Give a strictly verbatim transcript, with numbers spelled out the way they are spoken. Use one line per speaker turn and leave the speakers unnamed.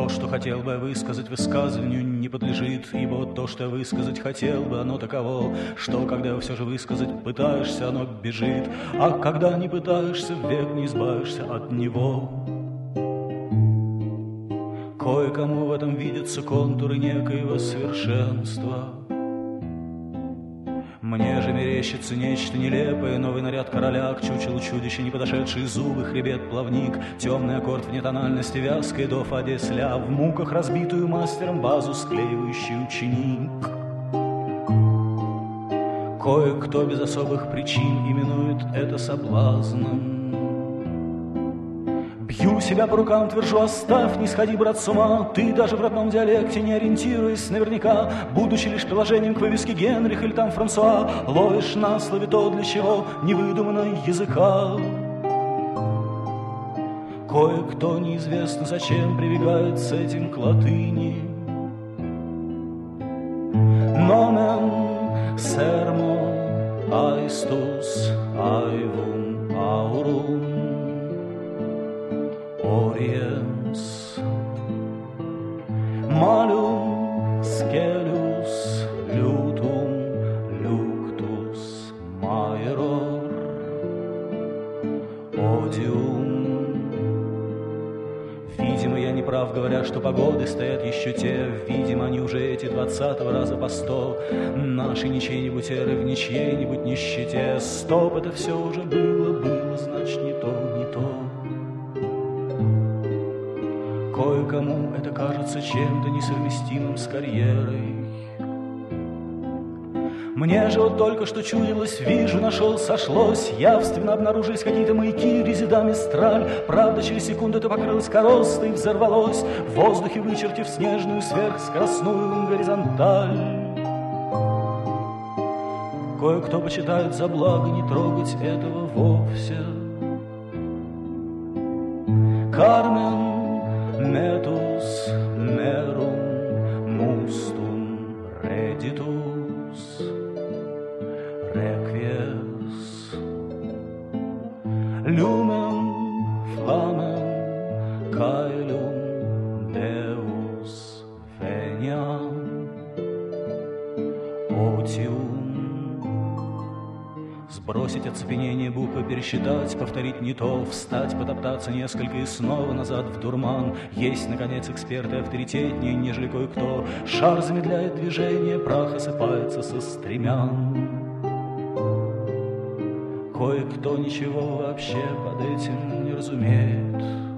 То, что хотел бы я высказать, высказыванию не подлежит, ибо вот то, что я высказать хотел бы, оно таково, что, когда все же высказать пытаешься, оно бежит, а когда не пытаешься, век не избавишься от него. Кое-кому в этом видятся контуры некоего совершенства. Мне же мерещится нечто нелепое, новый наряд короля, к чучелу чудища, не подошедшие зубы, хребет, плавник, темный аккорд вне тональности, вязкой до фа диез ля, в муках разбитую мастером базу склеивающий ученик. Кое-кто без особых причин именует это соблазном. Бью себя по рукам, твержу, оставь, не сходи, брат, с ума. Ты даже в родном диалекте не ориентируясь наверняка, будучи лишь приложением к вывеске Генрих или там Франсуа, ловишь на слове то, для чего не выдумано языка. Кое-кто неизвестно зачем прибегает с этим к латыни. Nomen sermo aestus aevum aurum Oriens malum scelus lutum luctus maeror odium. Видимо, я не прав, говоря, что погоды стоят еще те. Видимо, они уже эти двадцатого раза по сто. Наши не чьи-нибудь эры в ничьей-нибудь нищете. Стоп, это все уже было, было, значит, не то, не то. Кое-кому это кажется чем-то несовместимым с карьерой. Мне же вот только что чудилось, вижу, нашел, сошлось, явственно обнаружились какие-то маяки, резида Мистраль. Правда, через секунду это покрылось коростой и взорвалось, в воздухе вычертив снежную сверхскоростную горизонталь. Кое-кто почитает за благо не трогать этого вовсе. Кармен metus merum mustum reditus requies lumen flamen caelum deus veniam otium. Сбросить оцепенение, буквы пересчитать, повторить не то, встать, потоптаться несколько и снова назад в дурман. Есть, наконец, эксперты авторитетнее, нежели кое-кто. Шар замедляет движение, прах осыпается со стремян. Кое-кто ничего вообще под этим не разумеет.